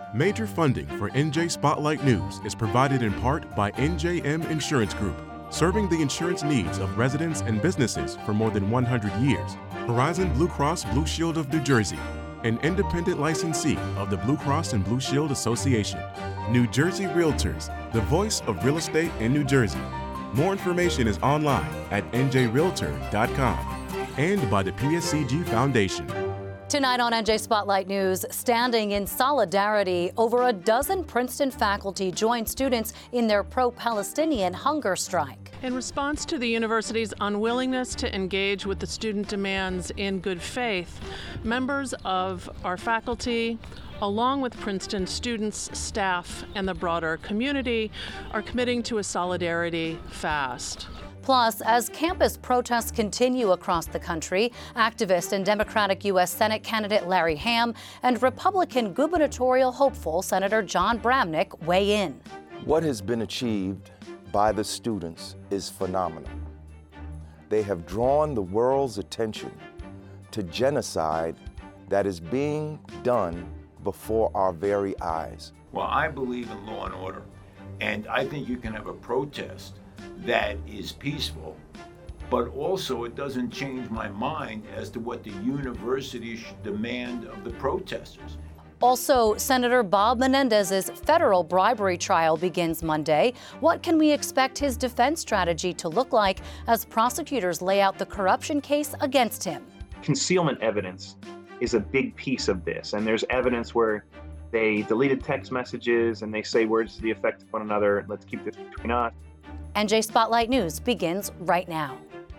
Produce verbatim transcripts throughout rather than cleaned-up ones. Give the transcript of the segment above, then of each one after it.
Major funding for N J Spotlight News is provided in part by N J M Insurance Group, serving the insurance needs of residents and businesses for more than one hundred years. Horizon Blue Cross Blue Shield of New Jersey, an independent licensee of the Blue Cross and Blue Shield Association. New Jersey Realtors, the voice of real estate in New Jersey. More information is online at N J realtor dot com and by the P S C G Foundation. Tonight on N J Spotlight News, standing in solidarity, over a dozen Princeton faculty joined students in their pro-Palestinian hunger strike. In response to the university's unwillingness to engage with the student demands in good faith, members of our faculty, along with Princeton students, staff, and the broader community, are committing to a solidarity fast. Plus, as campus protests continue across the country, activist and Democratic U S Senate candidate Larry Hamm and Republican gubernatorial hopeful Senator John Bramnick weigh in. What has been achieved by the students is phenomenal. They have drawn the world's attention to genocide that is being done before our very eyes. Well, I believe in law and order, and I think you can have a protest that is peaceful, but also it doesn't change my mind as to what the university should demand of the protesters. Also, Senator Bob Menendez's federal bribery trial begins Monday. What can we expect his defense strategy to look like as prosecutors lay out the corruption case against him? Concealment evidence is a big piece of this, and there's evidence where they deleted text messages and they say words to the effect of one another, let's keep this between us. N J Spotlight News begins right now.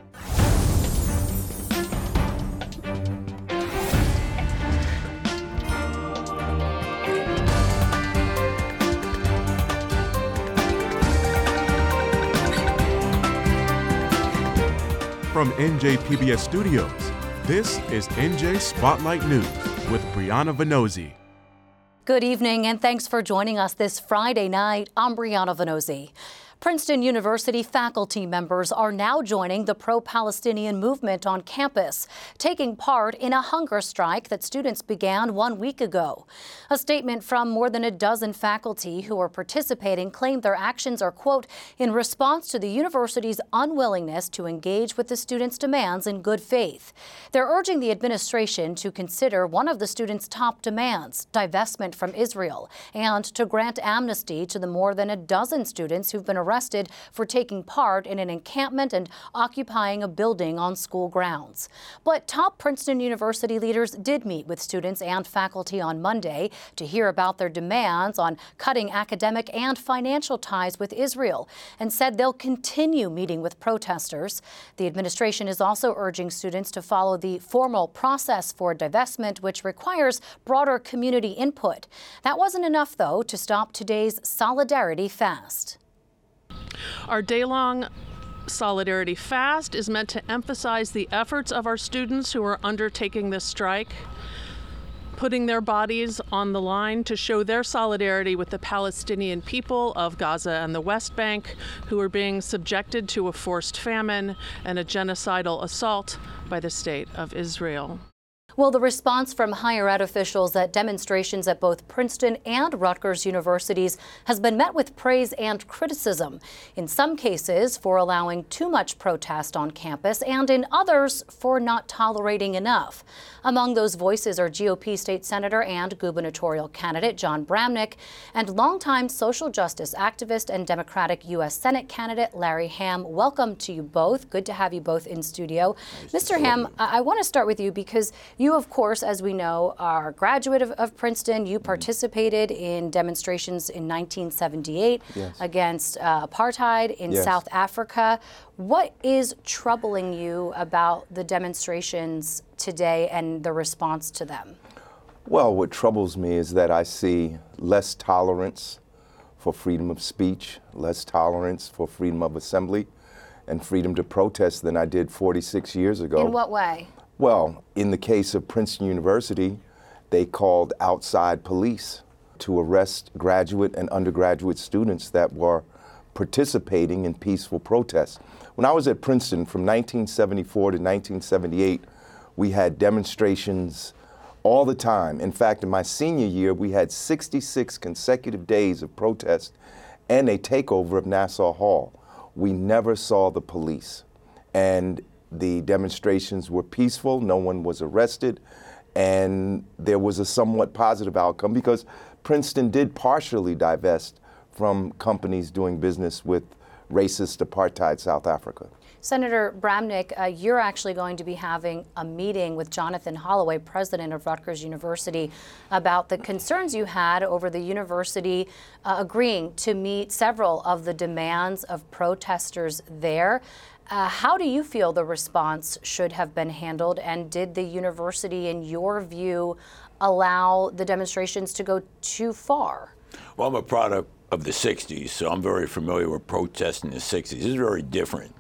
From N J P B S Studios, this is N J Spotlight News with Brianna Venozzi. Good evening and thanks for joining us this Friday night. I'm Brianna Venozzi. Princeton University faculty members are now joining the pro-Palestinian movement on campus, taking part in a hunger strike that students began one week ago. A statement from more than a dozen faculty who are participating claimed their actions are, quote, in response to the university's unwillingness to engage with the students' demands in good faith. They're urging the administration to consider one of the students' top demands, divestment from Israel, and to grant amnesty to the more than a dozen students who've been arrested arrested for taking part in an encampment and occupying a building on school grounds. But top Princeton University leaders did meet with students and faculty on Monday to hear about their demands on cutting academic and financial ties with Israel and said they'll continue meeting with protesters. The administration is also urging students to follow the formal process for divestment, which requires broader community input. That wasn't enough, though, to stop today's Solidarity Fast. Our day-long Solidarity Fast is meant to emphasize the efforts of our students who are undertaking this strike, putting their bodies on the line to show their solidarity with the Palestinian people of Gaza and the West Bank, who are being subjected to a forced famine and a genocidal assault by the state of Israel. Well, the response from higher ed officials at demonstrations at both Princeton and Rutgers universities has been met with praise and criticism, in some cases for allowing too much protest on campus and in others for not tolerating enough. Among those voices are G O P state senator and gubernatorial candidate John Bramnick and longtime social justice activist and Democratic U S Senate candidate Larry Hamm. Welcome to you both. Good to have you both in studio. Nice Mister Hamm, I, I want to start with you because you, of course, as we know, are a graduate of, of Princeton. You participated in demonstrations in nineteen seventy-eight yes. against uh, apartheid in yes. South Africa. What is troubling you about the demonstrations today and the response to them? Well, what troubles me is that I see less tolerance for freedom of speech, less tolerance for freedom of assembly, and freedom to protest than I did forty-six years ago. In what way? Well, in the case of Princeton University, they called outside police to arrest graduate and undergraduate students that were participating in peaceful protests. When I was at Princeton from nineteen seventy-four to nineteen seventy-eight, we had demonstrations all the time. In fact, in my senior year, we had sixty-six consecutive days of protest and a takeover of Nassau Hall. We never saw the police. And the demonstrations were peaceful, no one was arrested, and there was a somewhat positive outcome because Princeton did partially divest from companies doing business with racist apartheid South Africa. Senator Bramnick, uh, you're actually going to be having a meeting with Jonathan Holloway, president of Rutgers University, about the concerns you had over the university uh, agreeing to meet several of the demands of protesters there. Uh, how do you feel the response should have been handled, and did the university, in your view, allow the demonstrations to go too far? Well, I'm a product of the sixties, so I'm very familiar with protests in the sixties. This is very different.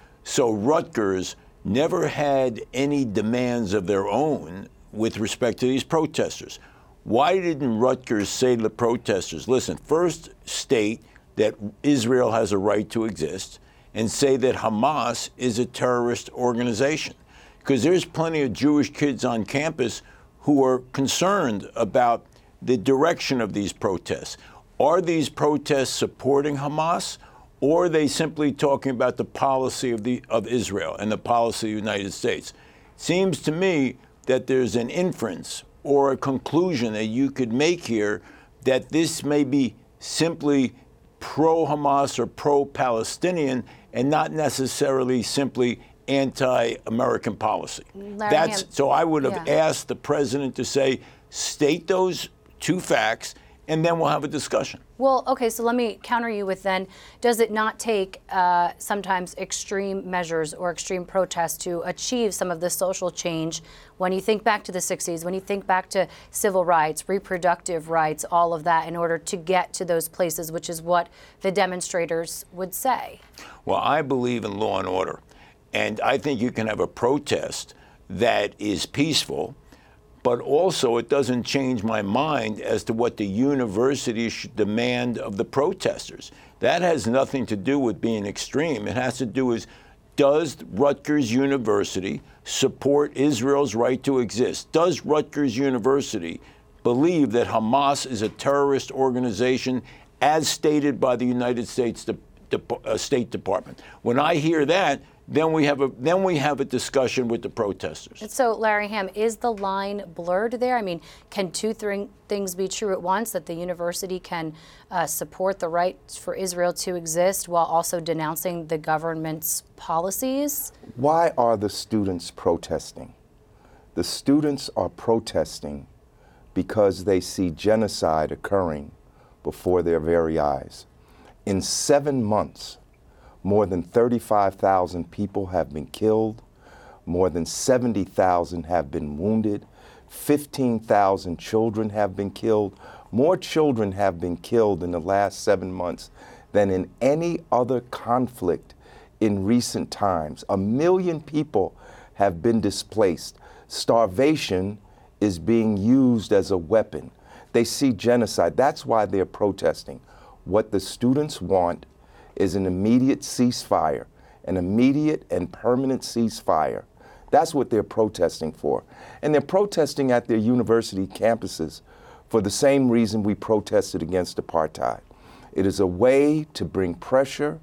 So Rutgers never had any demands of their own with respect to these protesters. Why didn't Rutgers say to the protesters, listen, first state that Israel has a right to exist, and say that Hamas is a terrorist organization? Because there's plenty of Jewish kids on campus who are concerned about the direction of these protests. Are these protests supporting Hamas, or are they simply talking about the policy of the of Israel and the policy of the United States? It seems to me that there's an inference or a conclusion that you could make here that this may be simply pro-Hamas or pro-Palestinian and not necessarily simply anti-American policy. Larry That's Ham- so I would have yeah. asked the president to say, state those two facts, and then we'll have a discussion. Well, okay, so let me counter you with then, does it not take uh, sometimes extreme measures or extreme protests to achieve some of the social change? When you think back to the sixties, when you think back to civil rights, reproductive rights, all of that, in order to get to those places, which is what the demonstrators would say? Well, I believe in law and order, and I think you can have a protest that is peaceful, but also it doesn't change my mind as to what the university should demand of the protesters. That has nothing to do with being extreme. It has to do with, does Rutgers University support Israel's right to exist? Does Rutgers University believe that Hamas is a terrorist organization as stated by the United States De- De- uh, State Department? When I hear that, then we have a then we have a discussion with the protesters. So, Larry Ham, is the line blurred there? I mean, can two th- things be true at once, that the university can uh, support the right for Israel to exist while also denouncing the government's policies? Why are the students protesting? The students are protesting because they see genocide occurring before their very eyes. In seven months, more than thirty-five thousand people have been killed, more than seventy thousand have been wounded, fifteen thousand children have been killed. More children have been killed in the last seven months than in any other conflict in recent times. A million people have been displaced. Starvation is being used as a weapon. They see genocide. That's why they're protesting. What the students want is an immediate ceasefire, an immediate and permanent ceasefire. That's what they're protesting for. And they're protesting at their university campuses for the same reason we protested against apartheid. It is a way to bring pressure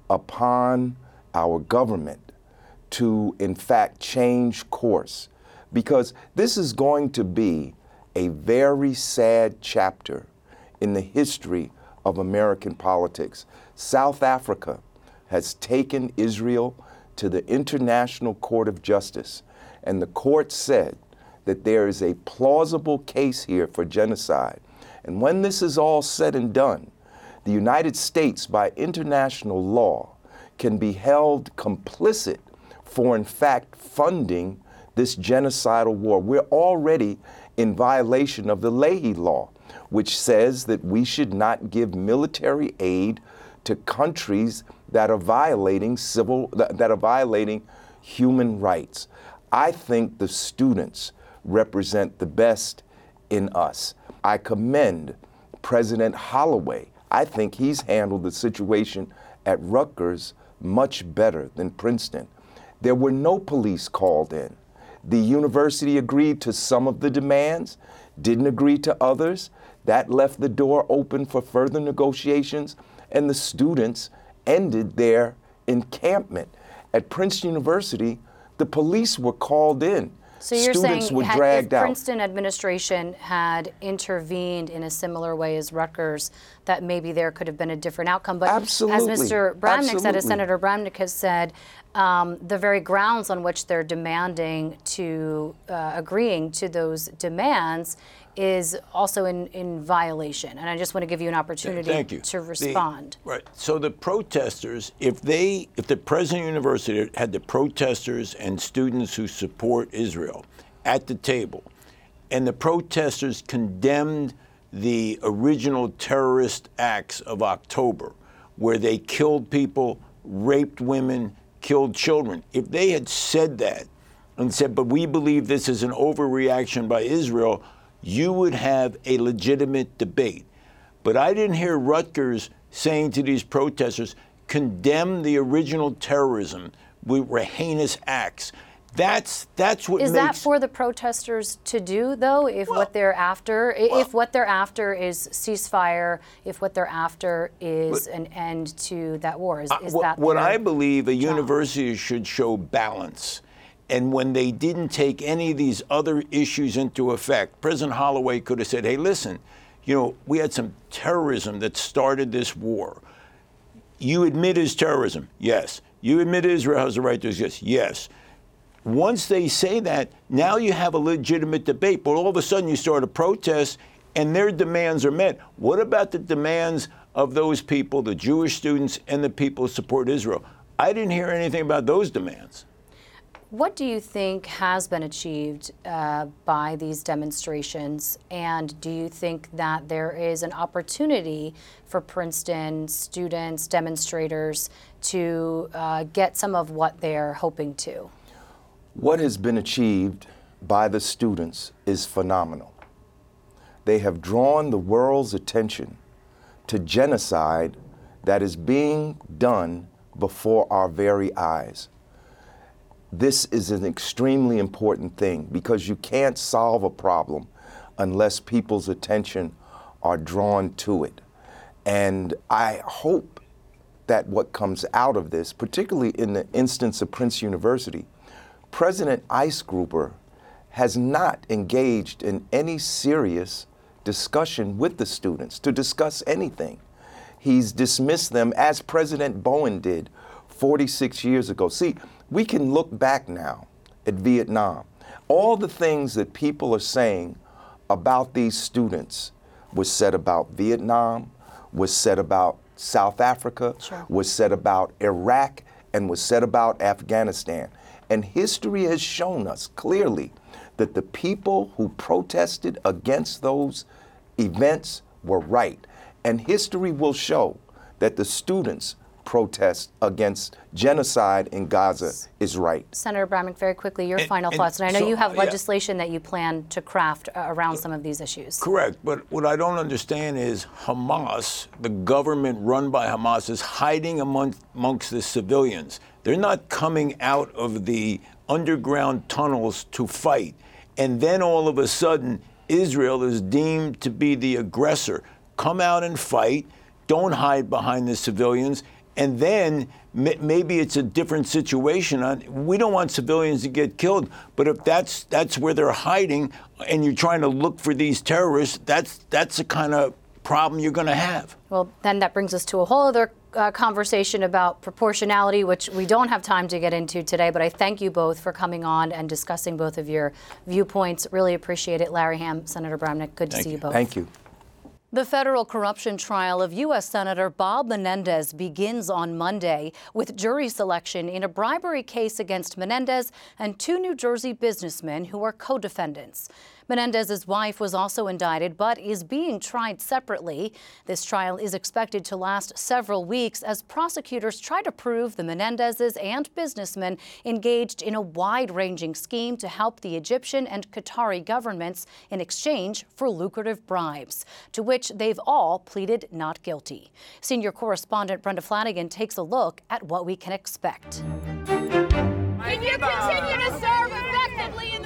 upon our government to, in fact, change course. Because this is going to be a very sad chapter in the history of American politics. South Africa has taken Israel to the International Court of Justice, and the court said that there is a plausible case here for genocide. And when this is all said and done, the United States, by international law, can be held complicit for, in fact, funding this genocidal war. We're already in violation of the Leahy Law, which says that we should not give military aid to countries that are violating civil, that are violating human rights. I think the students represent the best in us. I commend President Holloway. I think he's handled the situation at Rutgers much better than Princeton. There were no police called in. The university agreed to some of the demands, didn't agree to others. That left the door open for further negotiations, and the students ended their encampment. At Princeton University, the police were called in. So you're Students saying were had, dragged if out. Princeton administration had intervened in a similar way as Rutgers, that maybe there could have been a different outcome. But Absolutely. as Mister Bramnick said, as Absolutely. Senator Bramnick has said, um, the very grounds on which they're demanding to, uh, agreeing to those demands is also in, in violation. And I just want to give you an opportunity Thank you. to The- respond. right. So the protesters, if they, if the president of the university had the protesters and students who support Israel at the table, and the protesters condemned the original terrorist acts of October, where they killed people, raped women, killed children, if they had said that and said, but we believe this is an overreaction by Israel, you would have a legitimate debate. But I didn't hear Rutgers saying to these protesters, condemn the original terrorism with heinous acts. That's that's what Is makes. that for the protesters to do, though, if Well- what they're after, i- well- if what they're after is ceasefire, if what they're after is an end to that war? Is, is what, that what their I believe a job? university should show balance. And when they didn't take any of these other issues into effect, President Holloway could have said, hey, listen, you know, we had some terrorism that started this war. You admit it's terrorism? Yes. You admit Israel has the right to exist? Yes. Once they say that, now you have a legitimate debate. But all of a sudden you start a protest and their demands are met. What about the demands of those people, the Jewish students and the people who support Israel? I didn't hear anything about those demands. What do you think has been achieved uh, by these demonstrations? And do you think that there is an opportunity for Princeton students, demonstrators, to uh, get some of what they're hoping to? What has been achieved by the students is phenomenal. They have drawn the world's attention to genocide that is being done before our very eyes. This is an extremely important thing because you can't solve a problem unless people's attention are drawn to it. And I hope that what comes out of this, particularly in the instance of Princeton University, President Eisgruber has not engaged in any serious discussion with the students to discuss anything. He's dismissed them as President Bowen did forty-six years ago. See, we can look back now at Vietnam. All the things that people are saying about these students was said about Vietnam, was said about South Africa, Sure. was said about Iraq, and was said about Afghanistan. And history has shown us clearly that the people who protested against those events were right. And history will show that the students' protest against genocide in Gaza is right. Senator Bramnick, very quickly, your And- final and thoughts. And I know so, you have yeah. legislation that you plan to craft uh, around some of these issues. Correct. But what I don't understand is Hamas, the government run by Hamas, is hiding among, amongst the civilians. They're not coming out of the underground tunnels to fight. And then all of a sudden, Israel is deemed to be the aggressor. Come out and fight. Don't hide behind the civilians. And then maybe it's a different situation. We don't want civilians to get killed, but if that's that's where they're hiding, and you're trying to look for these terrorists, that's that's the kind of problem you're going to have. Well, then that brings us to a whole other uh, conversation about proportionality, which we don't have time to get into today. But I thank you both for coming on and discussing both of your viewpoints. Really appreciate it. Larry Hamm, Senator Bramnick, good to Thank see you. you both. Thank you. The federal corruption trial of U S Senator Bob Menendez begins on Monday with jury selection in a bribery case against Menendez and two New Jersey businessmen who are co-defendants. Menendez's wife was also indicted but is being tried separately. This trial is expected to last several weeks as prosecutors try to prove the Menendezes and businessmen engaged in a wide-ranging scheme to help the Egyptian and Qatari governments in exchange for lucrative bribes, to which they've all pleaded not guilty. Senior correspondent Brenda Flanagan takes a look at what we can expect. Can you continue to serve effectively in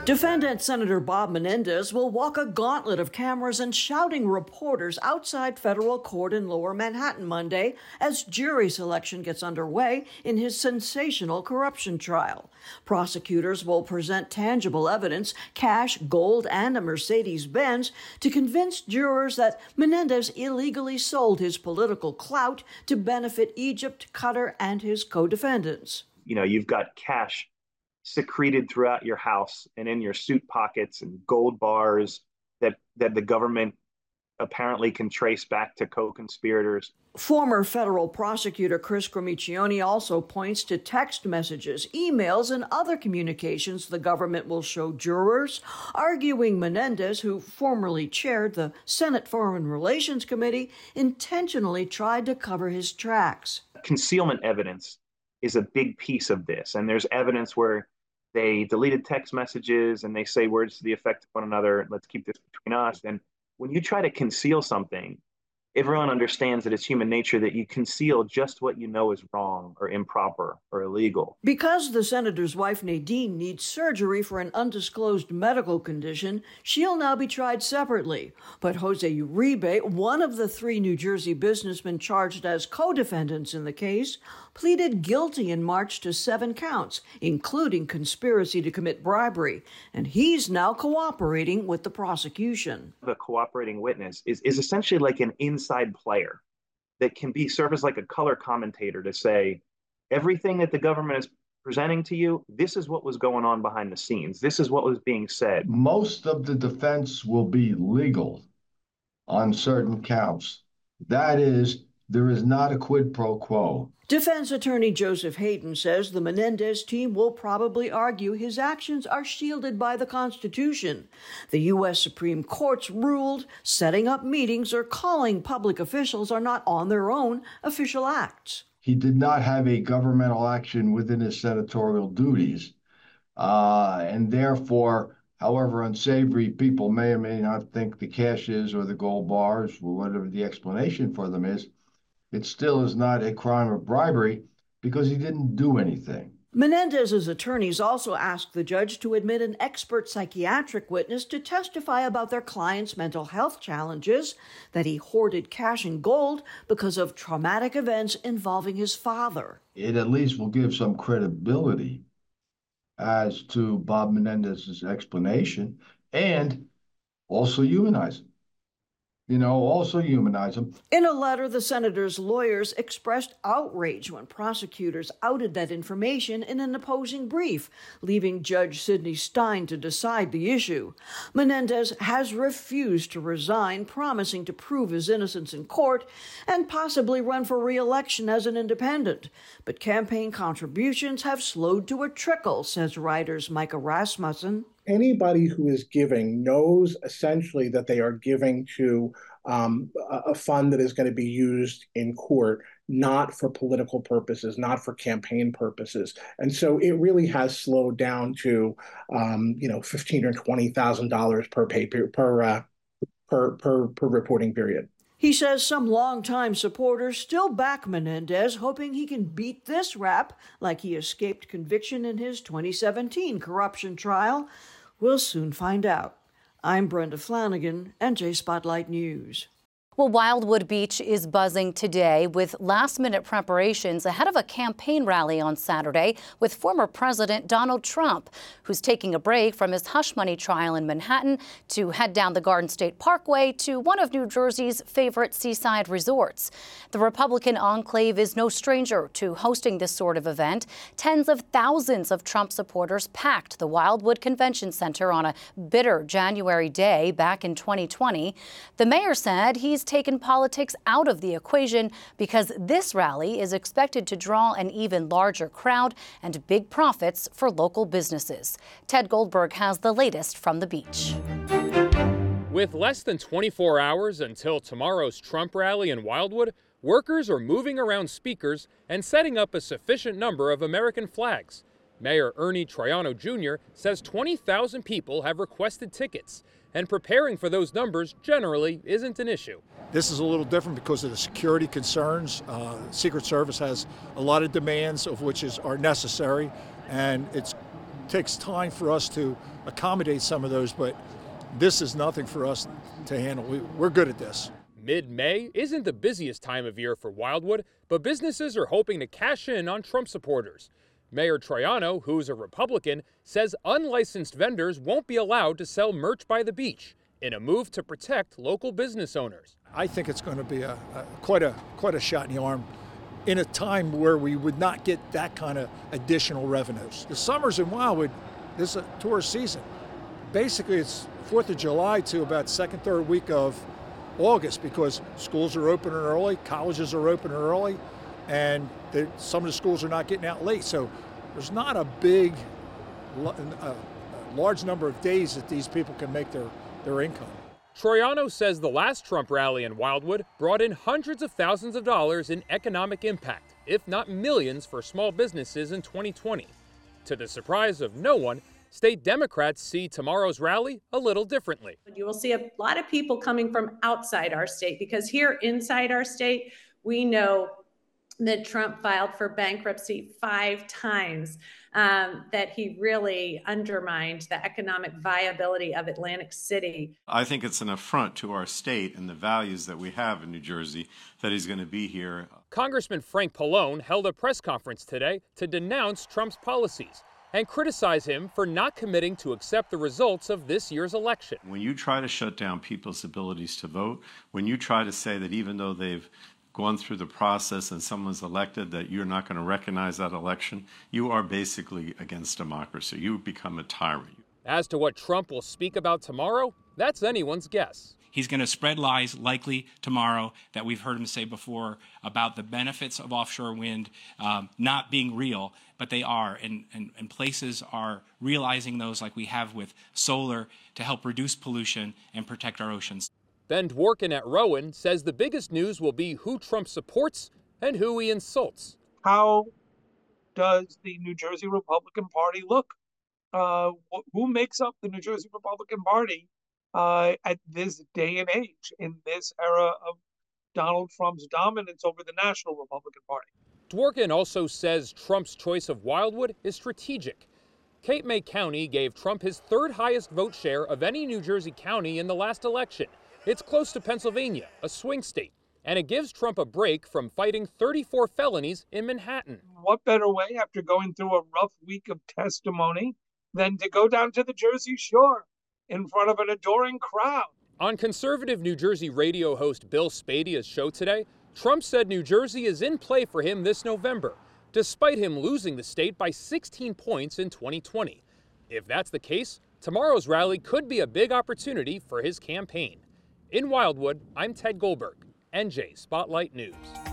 Defendant Senator Bob Menendez will walk a gauntlet of cameras and shouting reporters outside federal court in Lower Manhattan Monday as jury selection gets underway in his sensational corruption trial. Prosecutors will present tangible evidence, cash, gold, and a Mercedes-Benz to convince jurors that Menendez illegally sold his political clout to benefit Egypt, Qatar, and his co-defendants. You know, you've got cash secreted throughout your house and in your suit pockets and gold bars that, that the government apparently can trace back to co-conspirators. Former federal prosecutor Chris Gramiccioni also points to text messages, emails, and other communications the government will show jurors, arguing Menendez, who formerly chaired the Senate Foreign Relations Committee, intentionally tried to cover his tracks. Concealment evidence is a big piece of this, and there's evidence where they deleted text messages and they say words to the effect of one another, let's keep this between us. And when you try to conceal something, everyone understands that it's human nature that you conceal just what you know is wrong or improper or illegal. Because the senator's wife, Nadine, needs surgery for an undisclosed medical condition, she'll now be tried separately. But Jose Uribe, one of the three New Jersey businessmen charged as co-defendants in the case, pleaded guilty in March to seven counts, including conspiracy to commit bribery, and he's now cooperating with the prosecution. The cooperating witness is, is essentially like an inside player that can be serve as like a color commentator to say, everything that the government is presenting to you, this is what was going on behind the scenes. This is what was being said. Most of the defense will be legal on certain counts. That is, there is not a quid pro quo. Defense attorney Joseph Hayden says the Menendez team will probably argue his actions are shielded by the Constitution. The U S Supreme Court's ruled setting up meetings or calling public officials are not on their own official acts. He did not have a governmental action within his senatorial duties, uh, and therefore, however unsavory people may or may not think the cash is or the gold bars or whatever the explanation for them is, it still is not a crime of bribery because he didn't do anything. Menendez's attorneys also asked the judge to admit an expert psychiatric witness to testify about their client's mental health challenges, that he hoarded cash and gold because of traumatic events involving his father. It at least will give some credibility as to Bob Menendez's explanation and also humanize him. You know, also humanize him. In a letter, the senator's lawyers expressed outrage when prosecutors outed that information in an opposing brief, leaving Judge Sidney Stein to decide the issue. Menendez has refused to resign, promising to prove his innocence in court and possibly run for re-election as an independent. But campaign contributions have slowed to a trickle, says writers Micah Rasmussen. Anybody who is giving knows essentially that they are giving to um, a fund that is going to be used in court, not for political purposes, not for campaign purposes. And so it really has slowed down to, um, you know, fifteen thousand dollars or twenty thousand dollars per pay per, uh, per, per, per reporting period. He says some longtime supporters still back Menendez, hoping he can beat this rap like he escaped conviction in his twenty seventeen corruption trial. We'll soon find out. I'm Brenda Flanagan, N J Spotlight News. Well, Wildwood Beach is buzzing today with last-minute preparations ahead of a campaign rally on Saturday with former President Donald Trump, who's taking a break from his hush money trial in Manhattan to head down the Garden State Parkway to one of New Jersey's favorite seaside resorts. The Republican enclave is no stranger to hosting this sort of event. Tens of thousands of Trump supporters packed the Wildwood Convention Center on a bitter January day back in twenty twenty. The mayor said he's taken politics out of the equation because this rally is expected to draw an even larger crowd and big profits for local businesses. Ted Goldberg has the latest from the beach. With less than twenty-four hours until tomorrow's Trump rally in Wildwood, workers are moving around speakers and setting up a sufficient number of American flags. Mayor Ernie Troiano Junior says twenty thousand people have requested tickets, and preparing for those numbers generally isn't an issue. This is a little different because of the security concerns. Uh, Secret Service has a lot of demands of which is, are necessary, and it's takes time for us to accommodate some of those, but this is nothing for us to handle. We, we're good at this. Mid-May isn't the busiest time of year for Wildwood, but businesses are hoping to cash in on Trump supporters. Mayor Troiano, who's a Republican, says unlicensed vendors won't be allowed to sell merch by the beach in a move to protect local business owners. I think it's going to be a, a quite a quite a shot in the arm in a time where we would not get that kind of additional revenues. The summers in Wildwood, this is a tourist season. Basically, it's fourth of July to about second, third week of August, because schools are opening early, colleges are opening early, and some of the schools are not getting out late. So there's not a big, uh, large number of days that these people can make their, their income. Troiano says the last Trump rally in Wildwood brought in hundreds of thousands of dollars in economic impact, if not millions, for small businesses in twenty twenty. To the surprise of no one, state Democrats see tomorrow's rally a little differently. You will see a lot of people coming from outside our state, because here inside our state, we know that Trump filed for bankruptcy five times, um, that he really undermined the economic viability of Atlantic City. I think it's an affront to our state and the values that we have in New Jersey that he's going to be here. Congressman Frank Pallone held a press conference today to denounce Trump's policies and criticize him for not committing to accept the results of this year's election. When you try to shut down people's abilities to vote, when you try to say that even though they've gone through the process and someone's elected, that you're not going to recognize that election, you are basically against democracy. You become a tyrant. As to what Trump will speak about tomorrow, that's anyone's guess. He's going to spread lies, likely tomorrow, that we've heard him say before about the benefits of offshore wind um, not being real, but they are. And, and, and places are realizing those, like we have with solar, to help reduce pollution and protect our oceans. Ben Dworkin at Rowan says the biggest news will be who Trump supports and who he insults. How does the New Jersey Republican Party look? Uh, who makes up the New Jersey Republican Party uh, at this day and age, in this era of Donald Trump's dominance over the National Republican Party? Dworkin also says Trump's choice of Wildwood is strategic. Cape May County gave Trump his third highest vote share of any New Jersey county in the last election. It's close to Pennsylvania, a swing state, and it gives Trump a break from fighting thirty-four felonies in Manhattan. What better way, after going through a rough week of testimony, than to go down to the Jersey Shore in front of an adoring crowd? On conservative New Jersey radio host Bill Spadia's show today, Trump said New Jersey is in play for him this November, despite him losing the state by sixteen points in twenty twenty. If that's the case, tomorrow's rally could be a big opportunity for his campaign. In Wildwood, I'm Ted Goldberg, N J Spotlight News.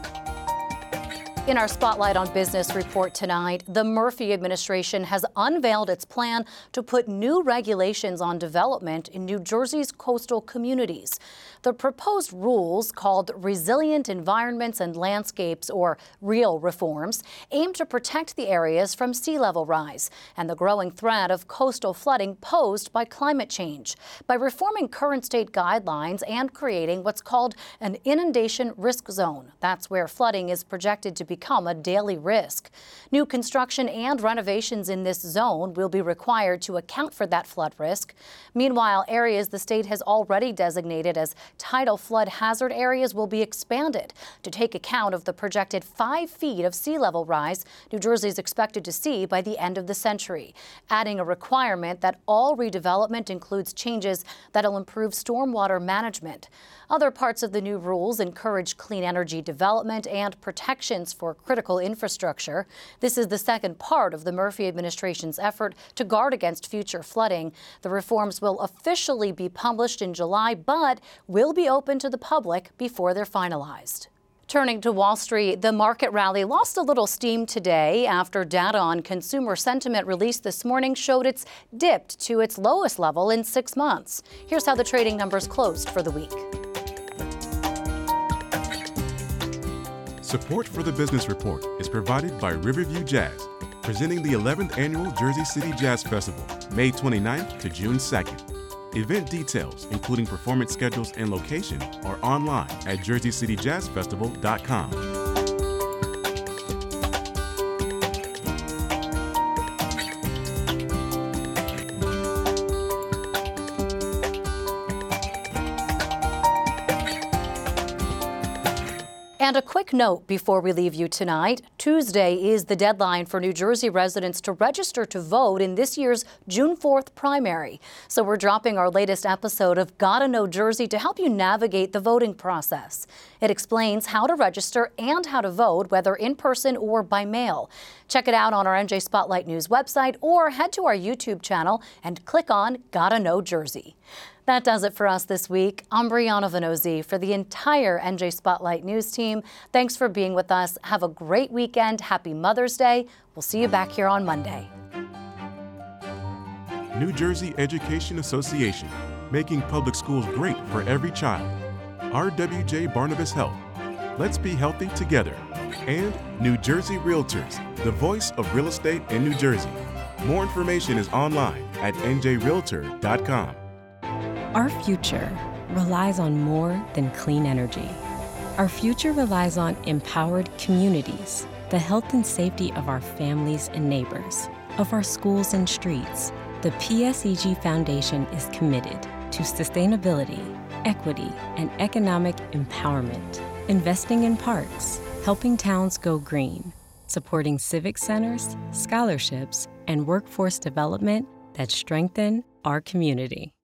In our Spotlight on Business report tonight, the Murphy administration has unveiled its plan to put new regulations on development in New Jersey's coastal communities. The proposed rules, called Resilient Environments and Landscapes, or REAL reforms, aim to protect the areas from sea level rise and the growing threat of coastal flooding posed by climate change. By reforming current state guidelines and creating what's called an inundation risk zone, that's where flooding is projected to be become a daily risk. New construction and renovations in this zone will be required to account for that flood risk. Meanwhile, areas the state has already designated as tidal flood hazard areas will be expanded to take account of the projected five feet of sea level rise New Jersey is expected to see by the end of the century, adding a requirement that all redevelopment includes changes that'll improve stormwater management. Other parts of the new rules encourage clean energy development and protections for critical infrastructure. This is the second part of the Murphy administration's effort to guard against future flooding. The reforms will officially be published in July, but will be open to the public before they're finalized. Turning to Wall Street, the market rally lost a little steam today after data on consumer sentiment released this morning showed it's dipped to its lowest level in six months. Here's how the trading numbers closed for the week. Support for the Business Report is provided by Riverview Jazz, presenting the eleventh Annual Jersey City Jazz Festival, May twenty-ninth to June second. Event details, including performance schedules and location, are online at jersey city jazz festival dot com. And a quick note before we leave you tonight. Tuesday is the deadline for New Jersey residents to register to vote in this year's June fourth primary. So we're dropping our latest episode of Gotta Know Jersey to help you navigate the voting process. It explains how to register and how to vote, whether in person or by mail. Check it out on our N J Spotlight News website or head to our YouTube channel and click on Gotta Know Jersey. That does it for us this week. I'm Brianna Vannozzi for the entire N J Spotlight News team. Thanks for being with us. Have a great weekend. Happy Mother's Day. We'll see you back here on Monday. New Jersey Education Association, making public schools great for every child. R W J Barnabas Health, let's be healthy together. And New Jersey Realtors, the voice of real estate in New Jersey. More information is online at N J realtor dot com. Our future relies on more than clean energy. Our future relies on empowered communities, the health and safety of our families and neighbors, of our schools and streets. The P S E G Foundation is committed to sustainability, equity, and economic empowerment, investing in parks, helping towns go green, supporting civic centers, scholarships, and workforce development that strengthen our community.